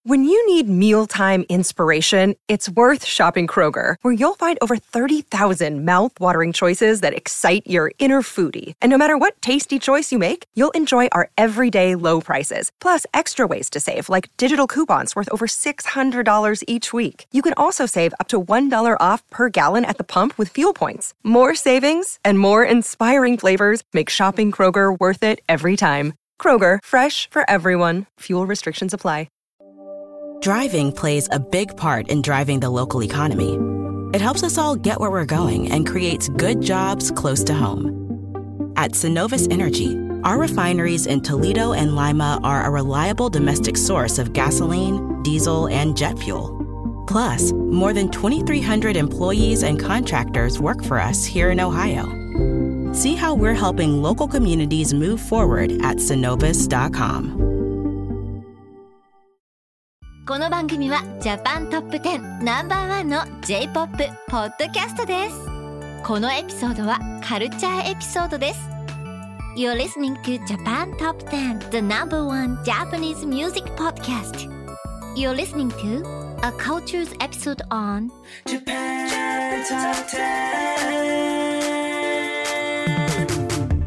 When you need mealtime inspiration, it's worth shopping Kroger, where you'll find over 30,000 mouth-watering choices that excite your inner foodie. And no matter what tasty choice you make, you'll enjoy our everyday low prices, plus extra ways to save, like digital coupons worth over $600 each week. You can also save up to $1 off per gallon at the pump with fuel points. More savings and more inspiring flavors make shopping Kroger worth it every time. Kroger, fresh for everyone. Fuel restrictions apply. Driving plays a big part in driving the local economy. It helps us all get where we're going and creates good jobs close to home. At Synovus Energy, our refineries in Toledo and Lima are a reliable domestic source of gasoline, diesel, and jet fuel. Plus, more than 2,300 employees and contractors work for us here in Ohio. See how we're helping local communities move forward at Synovus.com. この番組はジャパントップ10ナンバーワンの J-POP ポッドキャストです。このエピソードはカルチャーエピソードです。You're listening to Japan Top 10, the number one Japanese music podcast. You're listening to a cultures episode on Japan Top 10.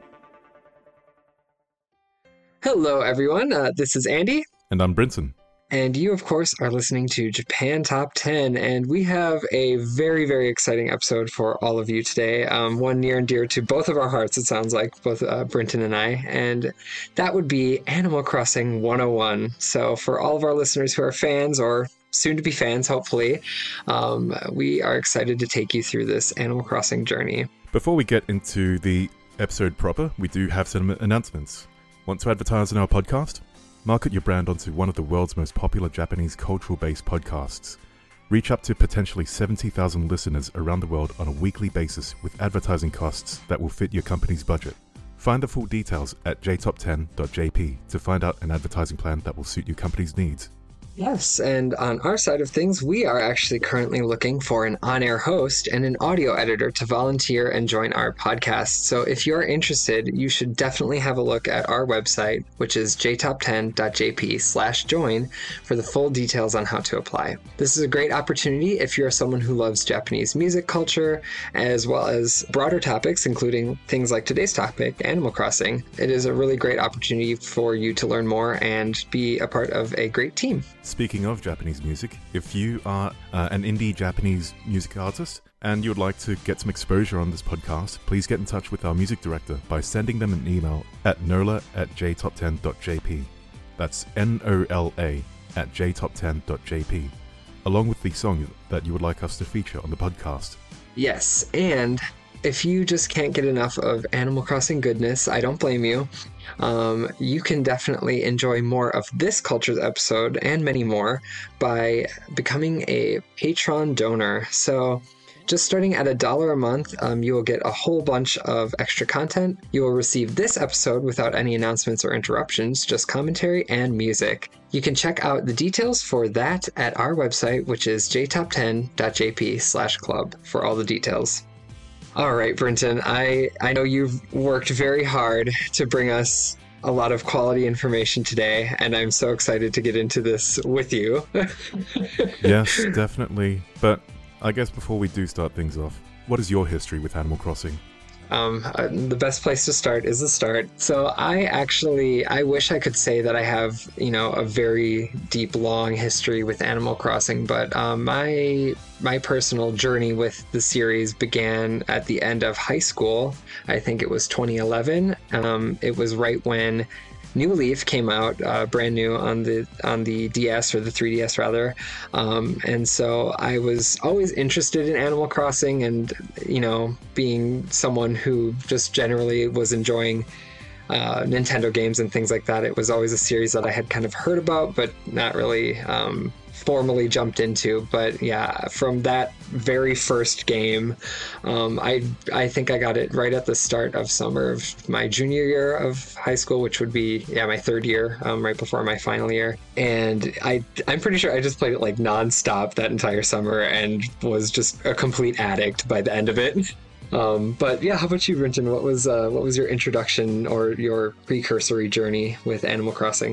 Hello, everyone. This is Andy. And I'm Brinton. And you, of course, are listening to Japan Top 10, and we have a very, very exciting episode for all of you today. One near and dear to both of our hearts, it sounds like, both Brinton and I, and that would be Animal Crossing 101. So for all of our listeners who are fans, or soon to be fans, hopefully, we are excited to take you through this Animal Crossing journey. Before we get into the episode proper, we do have some announcements. Want to advertise on our podcast? Market your brand onto one of the world's most popular Japanese cultural-based podcasts. Reach up to potentially 70,000 listeners around the world on a weekly basis with advertising costs that will fit your company's budget. Find the full details at jtop10.jp to find out an advertising plan that will suit your company's needs. Yes, and on our side of things, we are actually currently looking for an on-air host and an audio editor to volunteer and join our podcast. So if you're interested, you should definitely have a look at our website, which is jtop10.jp/join, for the full details on how to apply. This is a great opportunity if you're someone who loves Japanese music culture, as well as broader topics, including things like today's topic, Animal Crossing. It is a really great opportunity for you to learn more and be a part of a great team. Speaking of Japanese music, if you are an indie Japanese music artist and you would like to get some exposure on this podcast, please get in touch with our music director by sending them an email at nola@jtop10.jp. That's NOLA@jtop10.jp, along with the song that you would like us to feature on the podcast. Yes, and if you just can't get enough of Animal Crossing goodness, I don't blame you. You can definitely enjoy more of this Cultures episode and many more by becoming a Patreon donor. So just starting at $1 a month, you will get a whole bunch of extra content. You will receive this episode without any announcements or interruptions, just commentary and music. You can check out the details for that at our website, which is jtop10.jp/club for all the details. All right, Brinton, I know you've worked very hard to bring us a lot of quality information today, and I'm so excited to get into this with you. Yes, definitely. But I guess before we do start things off, what is your history with Animal Crossing? The best place to start is the start. So I wish I could say that I have, a very deep, long history with Animal Crossing, but my personal journey with the series began at the end of high school. I think it was 2011. It was right when New Leaf came out, brand new on the DS, or the 3DS rather, and so I was always interested in Animal Crossing, and being someone who just generally was enjoying Nintendo games and things like that. It was always a series that I had kind of heard about, but not really formally jumped into. But yeah, from that very first game, I think I got it right at the start of summer of my junior year of high school, which would be my third year, right before my final year. And I'm pretty sure I just played it like nonstop that entire summer and was just a complete addict by the end of it. But yeah, how about you, Brinton? What was your introduction or your precursory journey with Animal Crossing?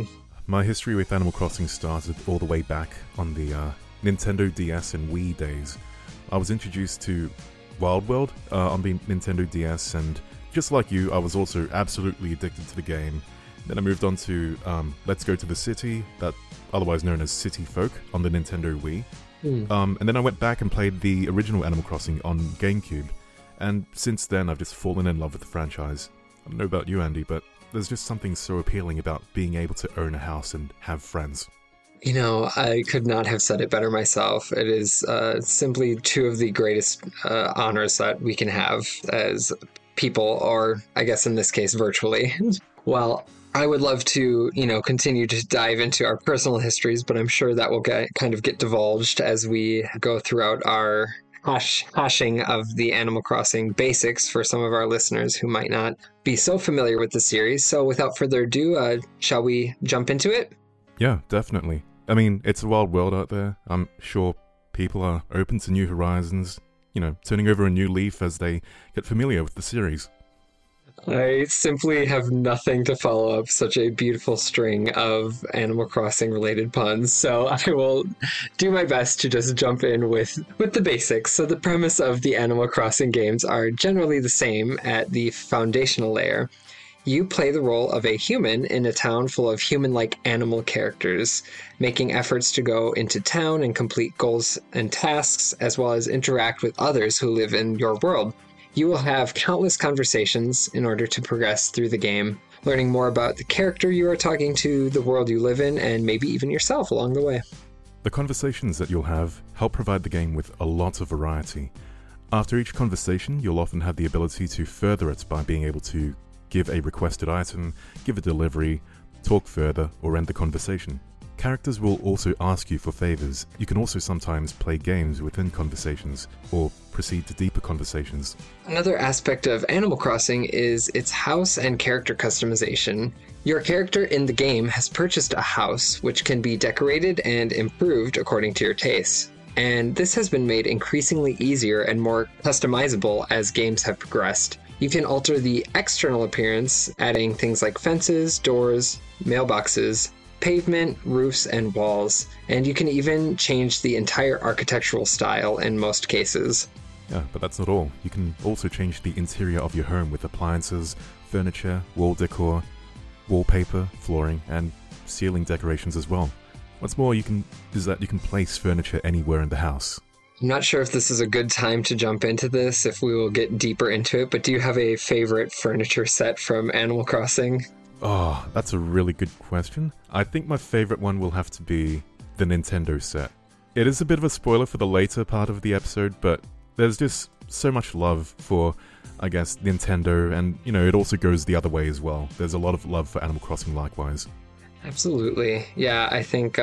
my history with Animal Crossing started all the way back on the Nintendo DS and Wii days. I was introduced to Wild World on the Nintendo DS, and just like you, I was also absolutely addicted to the game. Then I moved on to Let's Go to the City, that otherwise known as City Folk, on the Nintendo Wii. And then I went back and played the original Animal Crossing on GameCube, and since then I've just fallen in love with the franchise. I don't know about you, Andy, but there's just something so appealing about being able to own a house and have friends. You know, I could not have said it better myself. It is simply two of the greatest honors that we can have as people, or I guess in this case, virtually. Well, I would love to, continue to dive into our personal histories, but I'm sure that will get divulged as we go throughout our hashing of the Animal Crossing basics for some of our listeners who might not be so familiar with the series. So without further ado, shall we jump into it? Yeah, definitely. I mean, it's a wild world out there. I'm sure people are open to new horizons, turning over a new leaf as they get familiar with the series. I simply have nothing to follow up such a beautiful string of Animal Crossing related puns, so I will do my best to just jump in with the basics. So the premise of the Animal Crossing games are generally the same at the foundational layer. You play the role of a human in a town full of human-like animal characters, making efforts to go into town and complete goals and tasks, as well as interact with others who live in your world. You will have countless conversations in order to progress through the game, learning more about the character you are talking to, the world you live in, and maybe even yourself along the way. The conversations that you'll have help provide the game with a lot of variety. After each conversation, you'll often have the ability to further it by being able to give a requested item, give a delivery, talk further, or end the conversation. Characters will also ask you for favors. You can also sometimes play games within conversations, or proceed to deeper conversations. Another aspect of Animal Crossing is its house and character customization. Your character in the game has purchased a house, which can be decorated and improved according to your tastes. And this has been made increasingly easier and more customizable as games have progressed. You can alter the external appearance, adding things like fences, doors, mailboxes, pavement, roofs, and walls, and you can even change the entire architectural style in most cases. Yeah, but that's not all. You can also change the interior of your home with appliances, furniture, wall decor, wallpaper, flooring, and ceiling decorations as well. What's more, you can place furniture anywhere in the house. I'm not sure if this is a good time to jump into this, if we will get deeper into it, but do you have a favorite furniture set from Animal Crossing? Oh, that's a really good question. I think my favorite one will have to be the Nintendo set. It is a bit of a spoiler for the later part of the episode, but there's just so much love for, I guess, Nintendo, and, it also goes the other way as well. There's a lot of love for Animal Crossing likewise. Absolutely. Yeah, I think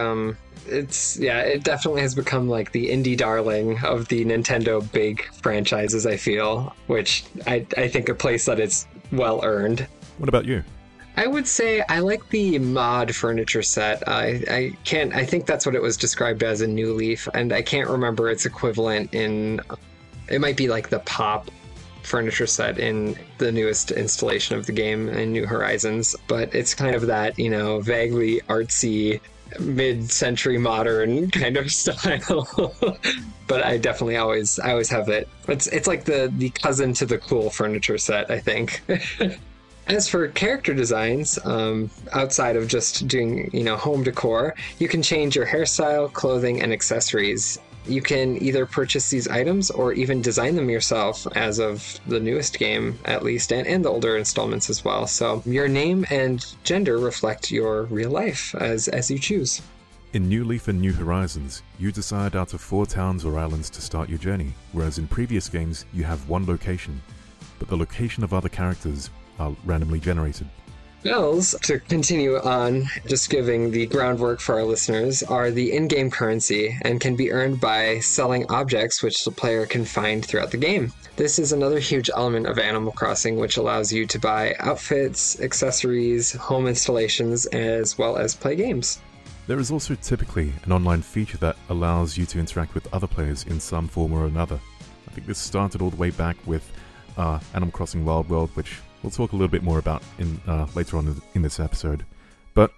it definitely has become like the indie darling of the Nintendo big franchises, I feel, which I think a place that it's well earned. What about you? I would say I like the mod furniture set. I think that's what it was described as in New Leaf, and I can't remember its equivalent in, it might be like the Pop furniture set in the newest installation of the game in New Horizons, but it's kind of that, vaguely artsy, mid-century modern kind of style. But I definitely always have it. It's like the cousin to the cool furniture set, I think. As for character designs, outside of just doing, home decor, you can change your hairstyle, clothing, and accessories. You can either purchase these items or even design them yourself as of the newest game, at least, and the older installments as well. So your name and gender reflect your real life as you choose. In New Leaf and New Horizons, you decide out of 4 towns or islands to start your journey, whereas in previous games, you have one location, but the location of other characters are randomly generated. Bells, to continue on, just giving the groundwork for our listeners, are the in-game currency and can be earned by selling objects which the player can find throughout the game. This is another huge element of Animal Crossing, which allows you to buy outfits, accessories, home installations, as well as play games. There is also typically an online feature that allows you to interact with other players in some form or another. I think this started all the way back with Animal Crossing Wild World, which we'll talk a little bit more about in later on in this episode. But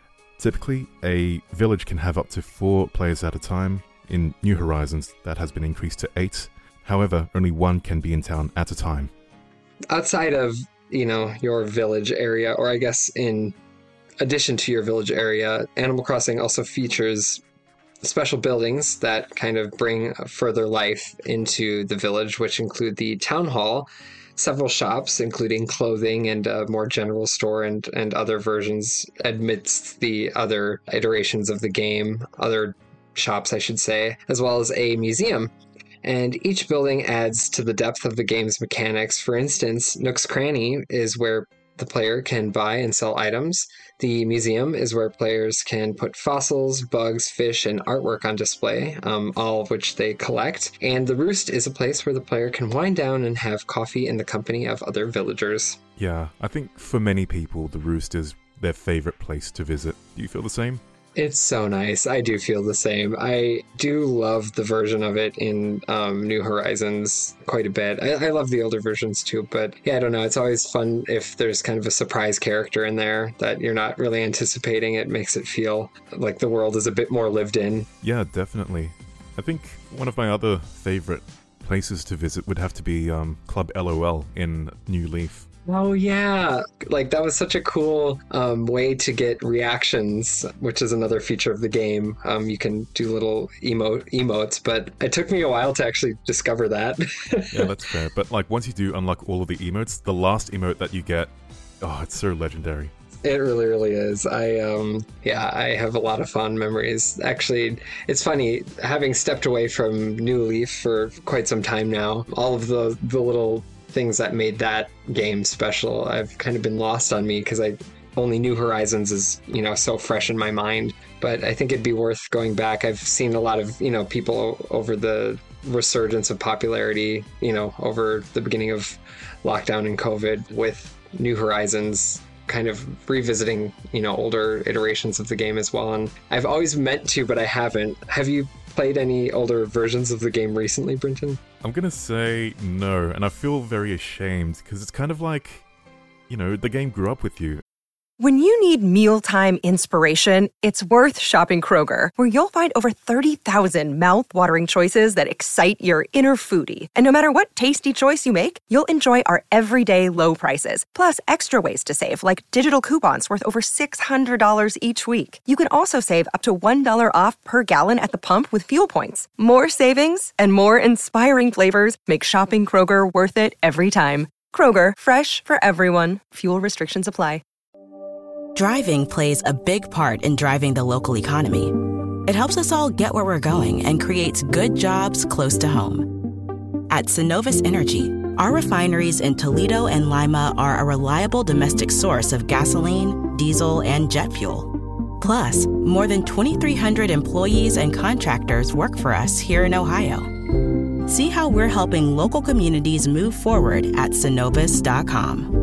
Typically, a village can have up to 4 players at a time. In New Horizons, that has been increased to 8. However, only 1 can be in town at a time. Outside of, your village area, or I guess in addition to your village area, Animal Crossing also features special buildings that kind of bring further life into the village, which include the town hall, several shops, including clothing and a more general store and other versions amidst the other iterations of the game, other shops, I should say, as well as a museum. And each building adds to the depth of the game's mechanics. For instance, Nook's Cranny is where the player can buy and sell items. The museum is where players can put fossils, bugs, fish, and artwork on display, all of which they collect. And the Roost is a place where the player can wind down and have coffee in the company of other villagers. Yeah, I think for many people, the Roost is their favorite place to visit. Do you feel the same? It's so nice. I do feel the same. I do love the version of it in New Horizons quite a bit. I love the older versions too, but yeah, I don't know. It's always fun if there's kind of a surprise character in there that you're not really anticipating. It makes it feel like the world is a bit more lived in. Yeah, definitely. I think one of my other favorite places to visit would have to be Club LOL in New Leaf. Oh yeah, like that was such a cool way to get reactions, which is another feature of the game. You can do little emotes, but it took me a while to actually discover that. Yeah, that's fair. But like once you do unlock all of the emotes, the last emote that you get, it's so legendary. It really, really is. I have a lot of fond memories. Actually, it's funny, having stepped away from New Leaf for quite some time now, all of the little things that made that game special I've kind of been lost on me because only New Horizons is so fresh in my mind. But I think it'd be worth going back. I've seen a lot of people over the resurgence of popularity over the beginning of lockdown and COVID with New Horizons kind of revisiting older iterations of the game as well. And I've always meant to, but I haven't. Have you played any older versions of the game recently, Brinton? I'm gonna say no, and I feel very ashamed because it's kind of like, the game grew up with you. When you need mealtime inspiration, it's worth shopping Kroger, where you'll find over 30,000 mouth-watering choices that excite your inner foodie. And no matter what tasty choice you make, you'll enjoy our everyday low prices, plus extra ways to save, like digital coupons worth over $600 each week. You can also save up to $1 off per gallon at the pump with fuel points. More savings and more inspiring flavors make shopping Kroger worth it every time. Kroger, fresh for everyone. Fuel restrictions apply. Driving plays a big part in driving the local economy. It helps us all get where we're going and creates good jobs close to home. At Synovus Energy, our refineries in Toledo and Lima are a reliable domestic source of gasoline, diesel, and jet fuel. Plus, more than 2,300 employees and contractors work for us here in Ohio. See how we're helping local communities move forward at Synovus.com.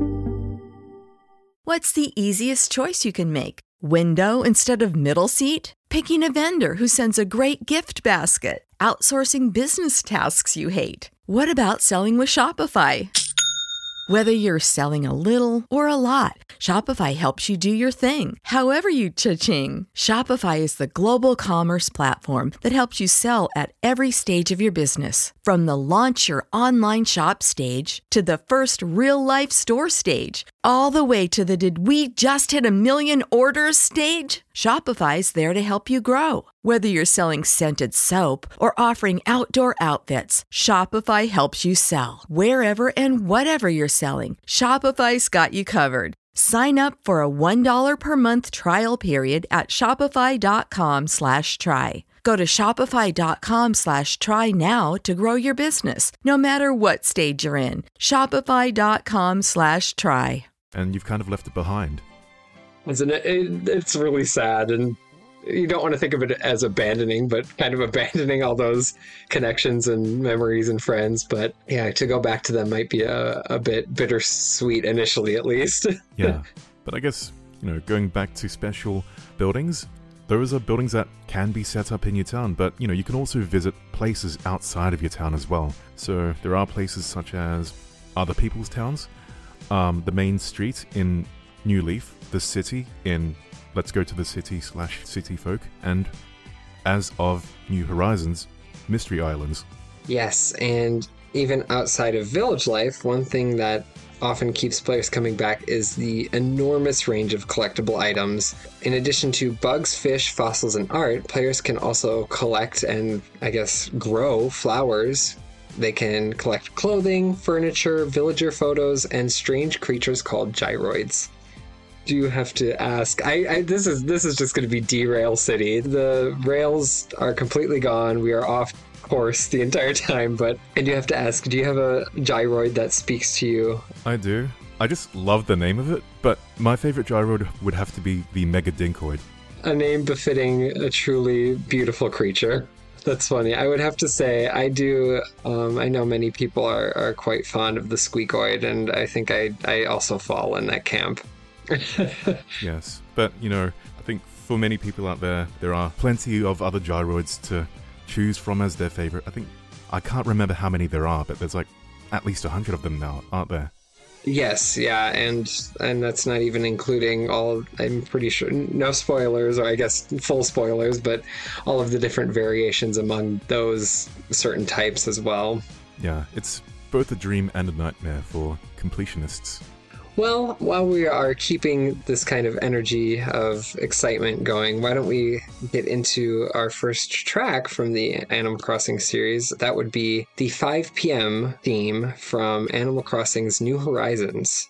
What's the easiest choice you can make? Window instead of middle seat? Picking a vendor who sends a great gift basket? Outsourcing business tasks you hate? What about selling with Shopify? Whether you're selling a little or a lot, Shopify helps you do your thing, however you cha-ching. Shopify is the global commerce platform that helps you sell at every stage of your business. From the launch your online shop stage to the first real-life store stage, all the way to the did we just hit 1 million orders stage. Shopify's there to help you grow. Whether you're selling scented soap or offering outdoor outfits, Shopify helps you sell. Wherever and whatever you're selling, Shopify's got you covered. Sign up for a $1 per month trial period at shopify.com/try. Go to shopify.com/try now to grow your business, no matter what stage you're in. Shopify.com/try. And you've kind of left it behind. Isn't it? It's really sad, and you don't want to think of it as abandoning, but kind of abandoning all those connections and memories and friends. But yeah, to go back to them might be a bit bittersweet initially, at least. Yeah, but I guess, going back to special buildings, those are buildings that can be set up in your town, but, you can also visit places outside of your town as well. So there are places such as other people's towns, the main street in New Leaf, the city in let's go to the city/city folk, and as of New Horizons, Mystery Islands. Yes, and even outside of village life, one thing that often keeps players coming back is the enormous range of collectible items. In addition to bugs, fish, fossils, and art, players can also collect and, I guess, grow flowers. They can collect clothing, furniture, villager photos, and strange creatures called gyroids. Do you have to ask? This is just going to be derail city. The rails are completely gone. We are off course the entire time, but I do have to ask, do you have a gyroid that speaks to you? I do. I just love the name of it, but my favorite gyroid would have to be the Mega Dinkoid. A name befitting a truly beautiful creature. That's funny. I would have to say I do. I know many people are quite fond of the Squeakoid, and I think I also fall in that camp. Yes, but I think for many people out there, there are plenty of other gyroids to choose from as their favorite. I can't remember how many there are, but there's like at least 100 of them now, aren't there? Yes, yeah, and that's not even including all, I'm pretty sure, no spoilers, or I guess full spoilers, but all of the different variations among those certain types as well. Yeah, it's both a dream and a nightmare for completionists. Well, while we are keeping this kind of energy of excitement going, why don't we get into our first track from the Animal Crossing series? That would be the 5 p.m. theme from Animal Crossing's New Horizons.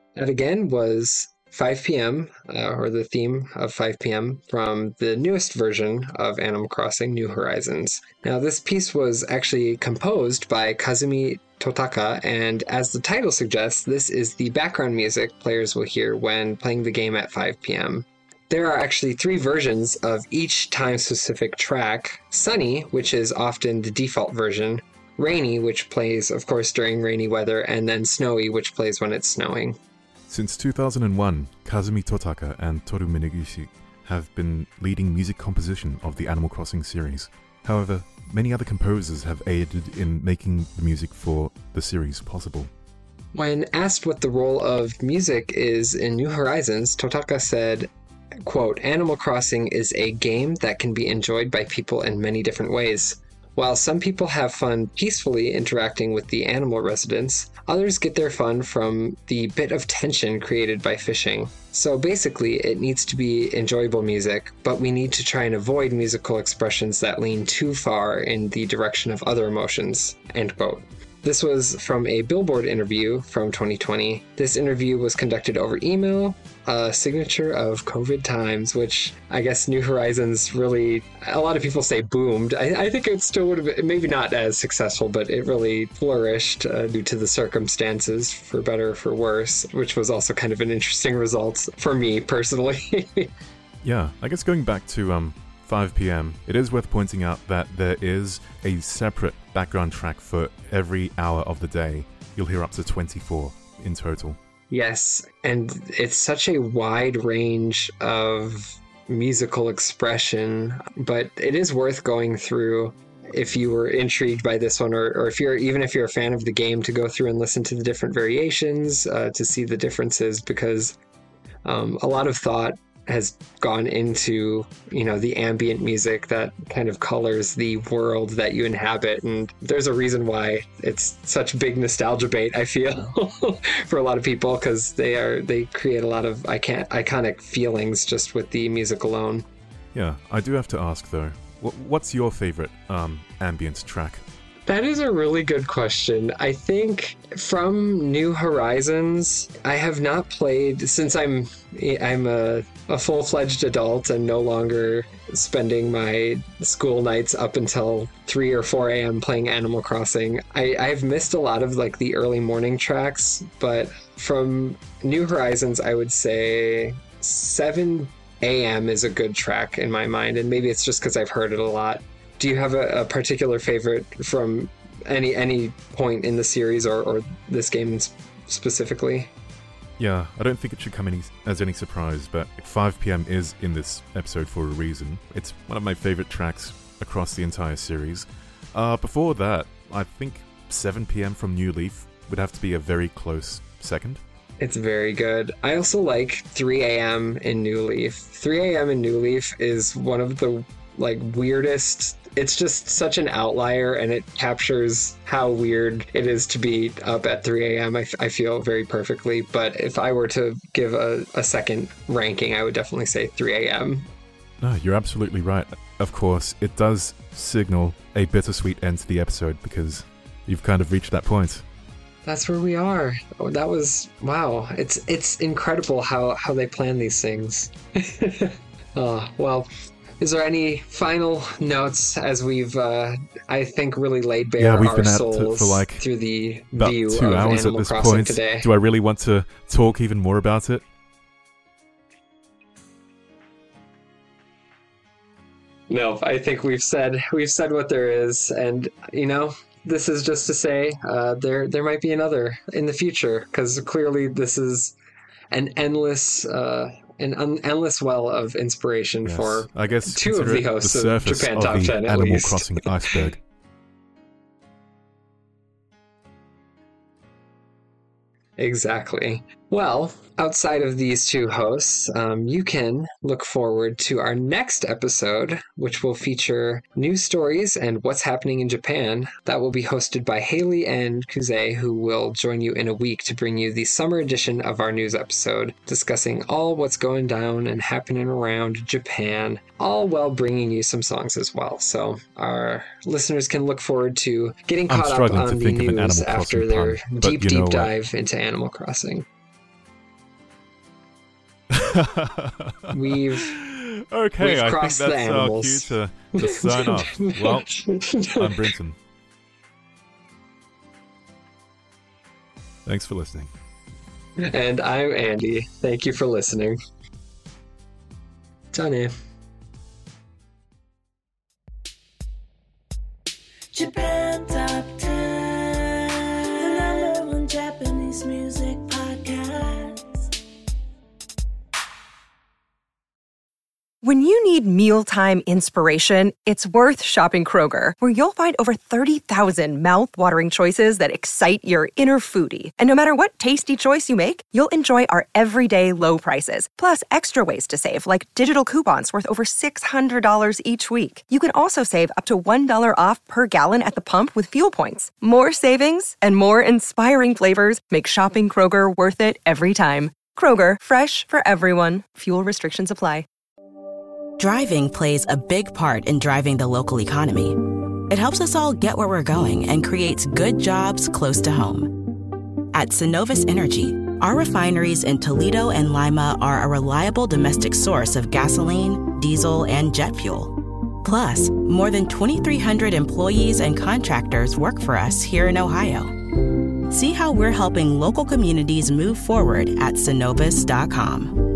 That again was 5 p.m., or the theme of 5 p.m. from the newest version of Animal Crossing New Horizons. Now, this piece was actually composed by Kazumi Totaka, and as the title suggests, this is the background music players will hear when playing the game at 5 p.m. There are actually 3 versions of each time-specific track: Sunny, which is often the default version, Rainy, which plays, of course, during rainy weather, and then Snowy, which plays when it's snowing. Since 2001, Kazumi Totaka and Toru Minegishi have been leading music composition of the Animal Crossing series. However, many other composers have aided in making the music for the series possible. When asked what the role of music is in New Horizons, Totaka said, quote, "Animal Crossing is a game that can be enjoyed by people in many different ways. While some people have fun peacefully interacting with the animal residents, others get their fun from the bit of tension created by fishing. So basically, it needs to be enjoyable music, but we need to try and avoid musical expressions that lean too far in the direction of other emotions," end quote. This was from a Billboard interview from 2020. This interview was conducted over email, a signature of COVID times, which I guess New Horizons really, a lot of people say boomed. I think it still would have been, maybe not as successful, but it really flourished due to the circumstances, for better or for worse, which was also kind of an interesting result for me personally. Yeah, I guess going back to 5 p.m, it is worth pointing out that there is a separate background track for every hour of the day. You'll hear up to 24 in total. Yes, and it's such a wide range of musical expression, but it is worth going through if you were intrigued by this one, or if you're a fan of the game, to go through and listen to the different variations, to see the differences, because a lot of thought has gone into, the ambient music that kind of colors the world that you inhabit. And there's a reason why it's such big nostalgia bait, I feel, for a lot of people, because they create a lot of iconic feelings just with the music alone. Yeah, I do have to ask though, what's your favorite ambient track? That is a really good question. I think from New Horizons, I have not played since I'm a full-fledged adult and no longer spending my school nights up until 3 or 4 a.m. playing Animal Crossing. I've missed a lot of the early morning tracks, but from New Horizons, I would say 7 a.m. is a good track in my mind, and maybe it's just because I've heard it a lot. Do you have a particular favorite from any point in the series or this game specifically? Yeah, I don't think it should come as any surprise, but 5 p.m. is in this episode for a reason. It's one of my favorite tracks across the entire series. Before that, I think 7 p.m. from New Leaf would have to be a very close second. It's very good. I also like 3 a.m. in New Leaf. 3 a.m. in New Leaf is one of the weirdest. It's just such an outlier, and it captures how weird it is to be up at 3 a.m. I feel very perfectly. But if I were to give a second ranking, I would definitely say 3 a.m. No, you're absolutely right. Of course, it does signal a bittersweet end to the episode because you've kind of reached that point. That's where we are. Oh, that was, wow. It's incredible how they plan these things. Well, is there any final notes as we've, I think, really laid bare we've our been souls for through the about view 2 of hours Animal at this Crossing point. today? Do I really want to talk even more about it? No, I think we've said what there is, and this is just to say there might be another in the future, because clearly this is an endless well of inspiration for, I guess, two of the hosts of Japan Top 10 at Animal least. Crossing iceberg. Exactly. Well, outside of these two hosts, you can look forward to our next episode, which will feature news stories and what's happening in Japan. That will be hosted by Haley and Kuze, who will join you in a week to bring you the summer edition of our news episode, discussing all what's going down and happening around Japan, all while bringing you some songs as well. So our listeners can look forward to getting caught up on the news after their deep dive into Animal Crossing. We've Okay, I think crossed the that's our animals. cue to sign off. Well, I'm Brinton. Thanks for listening. And I'm Andy. Thank you for listening. Done. Japan Top 10, the #1 Japanese music podcast. When you need mealtime inspiration, it's worth shopping Kroger, where you'll find over 30,000 mouth-watering choices that excite your inner foodie. And no matter what tasty choice you make, you'll enjoy our everyday low prices, plus extra ways to save, like digital coupons worth over $600 each week. You can also save up to $1 off per gallon at the pump with fuel points. More savings and more inspiring flavors make shopping Kroger worth it every time. Kroger, fresh for everyone. Fuel restrictions apply. Driving plays a big part in driving the local economy. It helps us all get where we're going and creates good jobs close to home. At Synovus Energy, our refineries in Toledo and Lima are a reliable domestic source of gasoline, diesel, and jet fuel. Plus, more than 2,300 employees and contractors work for us here in Ohio. See how we're helping local communities move forward at Synovus.com.